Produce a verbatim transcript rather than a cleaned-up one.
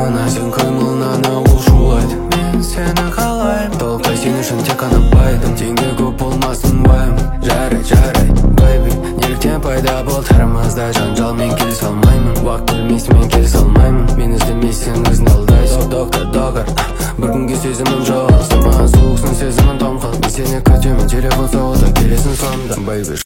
мына сен қимылынан ауыл шулайды. Мен сені қалаймын, толықтай сен үшін тек қана байдым. Теңге көп болмасын уайым, жарай, жарай, бэйби. Неліктен пайда болды арамызда жанжал, мен келісе алмаймын. Уақыт бөлмейсің, мен келісе алмаймын. Мен іздемейсің, өзін алдайсың. Доктор, доктор, бір күнге сезімім жоқ. Сама суықсың, сезімін том қыл. Мен сені күтемін, телефон соғуда келесің сонда, бэйби.